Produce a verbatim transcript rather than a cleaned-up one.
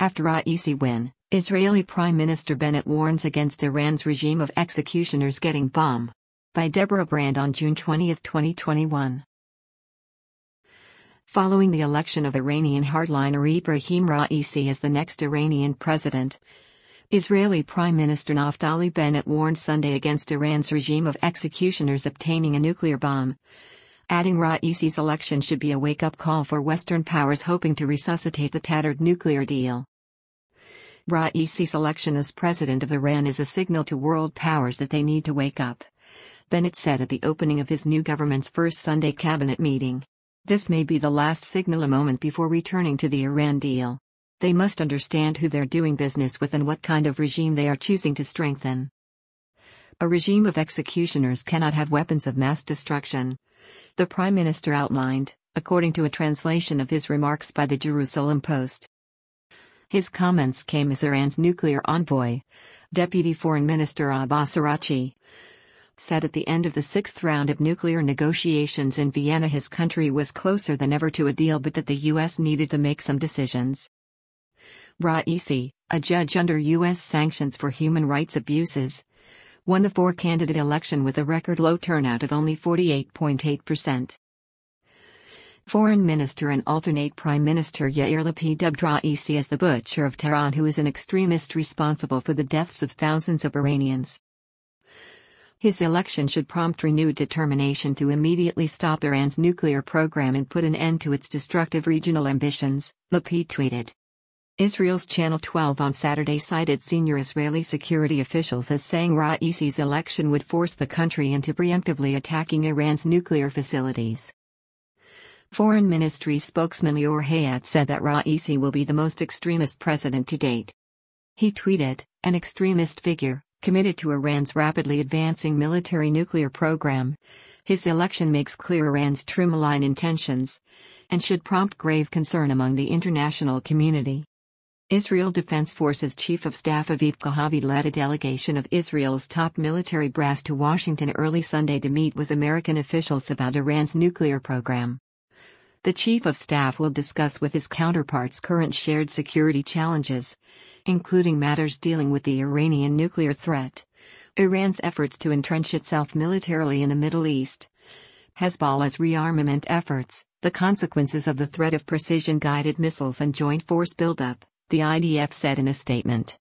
After Raisi win, Israeli Prime Minister Bennett warns against Iran's regime of executioners getting bomb. By Deborah Brand on June twentieth, twenty twenty-one. Following the election of Iranian hardliner Ebrahim Raisi as the next Iranian president, Israeli Prime Minister Naftali Bennett warned Sunday against Iran's regime of executioners obtaining a nuclear bomb, adding Raisi's election should be a wake-up call for Western powers hoping to resuscitate the tattered nuclear deal. Raisi's election as president of Iran is a signal to world powers that they need to wake up, Bennett said at the opening of his new government's first Sunday cabinet meeting. This may be the last signal a moment before returning to the Iran deal. They must understand who they're doing business with and what kind of regime they are choosing to strengthen. A regime of executioners cannot have weapons of mass destruction, the Prime Minister outlined, according to a translation of his remarks by the Jerusalem Post. His comments came as Iran's nuclear envoy, Deputy Foreign Minister Abbas Araghchi, said at the end of the sixth round of nuclear negotiations in Vienna his country was closer than ever to a deal but that the U S needed to make some decisions. Raisi, a judge under U S sanctions for human rights abuses, won the four-candidate election with a record low turnout of only forty-eight point eight percent. Foreign Minister and alternate Prime Minister Yair Lapid dubbed Raisi as the Butcher of Tehran, who is an extremist responsible for the deaths of thousands of Iranians. His election should prompt renewed determination to immediately stop Iran's nuclear program and put an end to its destructive regional ambitions, Lapid tweeted. Israel's Channel twelve on Saturday cited senior Israeli security officials as saying Raisi's election would force the country into preemptively attacking Iran's nuclear facilities. Foreign Ministry spokesman Lior Hayat said that Raisi will be the most extremist president to date. He tweeted, "An extremist figure, committed to Iran's rapidly advancing military nuclear program. His election makes clear Iran's true malign intentions, and should prompt grave concern among the international community." Israel Defense Forces Chief of Staff Aviv Kohavi led a delegation of Israel's top military brass to Washington early Sunday to meet with American officials about Iran's nuclear program. The Chief of Staff will discuss with his counterparts current shared security challenges, including matters dealing with the Iranian nuclear threat, Iran's efforts to entrench itself militarily in the Middle East, Hezbollah's rearmament efforts, the consequences of the threat of precision-guided missiles and joint force buildup, the I D F said in a statement.